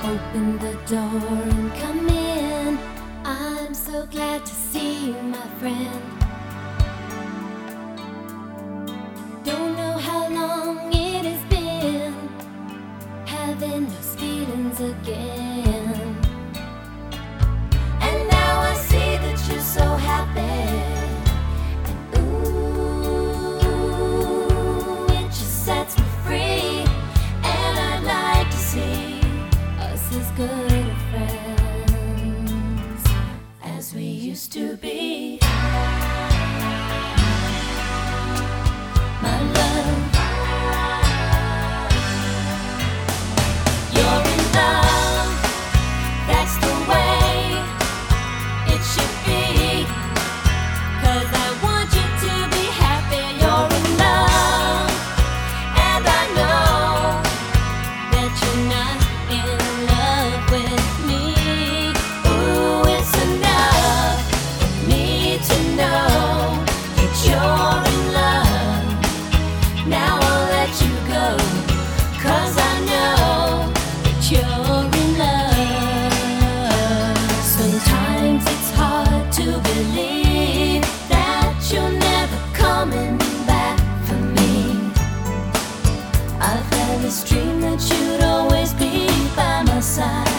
Open the door and come in. I'm so glad to see you, my friend. Don't know how long it has been having those feelings again. And now I see that you're so happy. And ooh, it just sets me free. And I'd like to see us as good of friends as we used to be. My love, you're in love, that's the way it should be. 'Cause I want you to be happy. You're in love, and I know that you're not in love with me. Ooh, it's enough for me to know that you're in love. Now I'll let you go, 'cause I know that you're in love. Sometimes it's hard to believe that you're never coming back for me. I've had this dream that you'd always be by my side.